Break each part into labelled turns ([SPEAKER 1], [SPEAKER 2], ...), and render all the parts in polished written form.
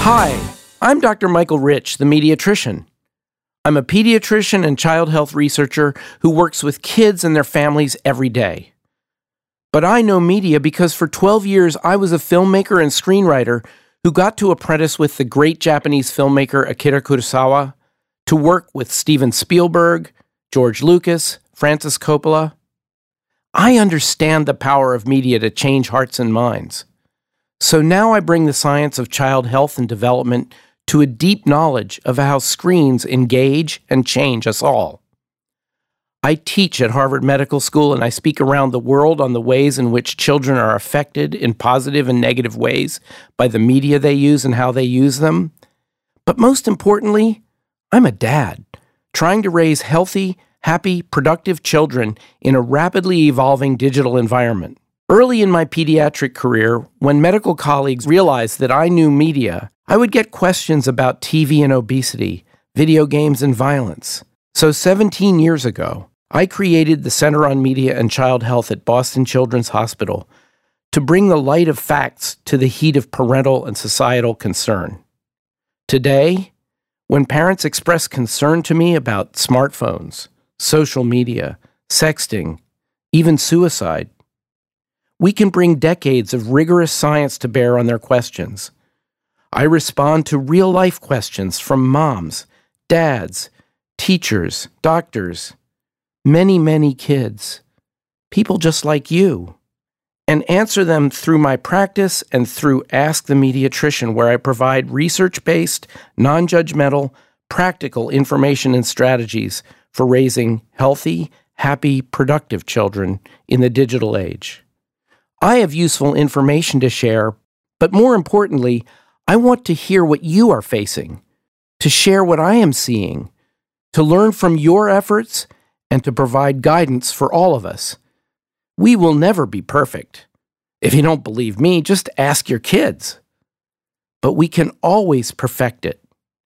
[SPEAKER 1] Hi, I'm Dr. Michael Rich, the Mediatrician. I'm a pediatrician and child health researcher who works with kids and their families every day. But I know media because for 12 years I was a filmmaker and screenwriter who got to apprentice with the great Japanese filmmaker Akira Kurosawa, to work with Steven Spielberg, George Lucas, Francis Coppola. I understand the power of media to change hearts and minds. So now I bring the science of child health and development to a deep knowledge of how screens engage and change us all. I teach at Harvard Medical School and I speak around the world on the ways in which children are affected in positive and negative ways by the media they use and how they use them. But most importantly, I'm a dad trying to raise healthy, happy, productive children in a rapidly evolving digital environment. Early in my pediatric career, when medical colleagues realized that I knew media, I would get questions about TV and obesity, video games and violence. So 17 years ago, I created the Center on Media and Child Health at Boston Children's Hospital to bring the light of facts to the heat of parental and societal concern. Today, when parents express concern to me about smartphones, social media, sexting, even suicide, we can bring decades of rigorous science to bear on their questions. I respond to real-life questions from moms, dads, teachers, doctors, many kids, people just like you, and answer them through my practice and through Ask the Mediatrician, where I provide research-based, non-judgmental, practical information and strategies for raising healthy, happy, productive children in the digital age. I have useful information to share, but more importantly, I want to hear what you are facing, to share what I am seeing, to learn from your efforts, and to provide guidance for all of us. We will never be perfect. If you don't believe me, just ask your kids. But we can always perfect it.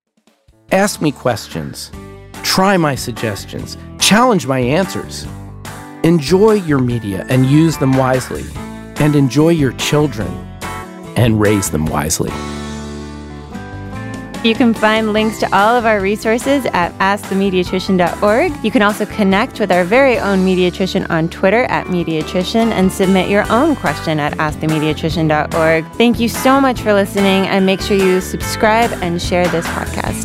[SPEAKER 1] Ask me questions. Try my suggestions. Challenge my answers. Enjoy your media and use them wisely. And enjoy your children and raise them wisely.
[SPEAKER 2] You can find links to all of our resources at AskTheMediatrician.org. You can also connect with our very own Mediatrician on Twitter at Mediatrician and submit your own question at AskTheMediatrician.org. Thank you so much for listening, and make sure you subscribe and share this podcast.